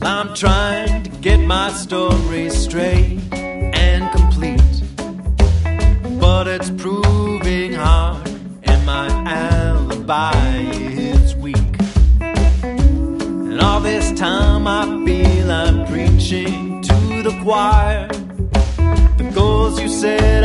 I'm trying to get my story straight and complete, but it's proving hard, and my alibi is weak. And all this time I feel I'm preaching to the choir. The goals you said